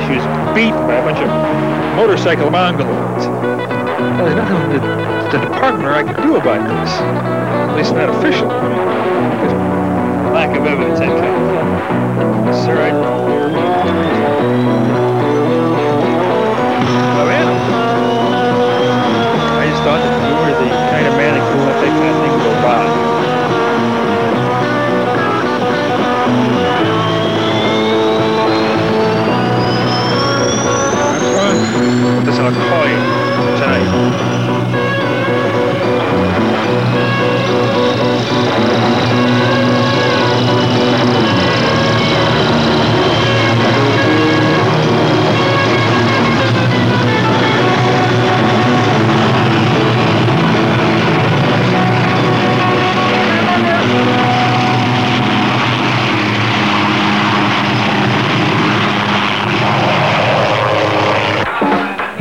she was beaten by a bunch of motorcycle Mongoloids. Well, there's nothing the department or I can do about this. At least not official. I mean, just lack of evidence, that kind of thing. Sir,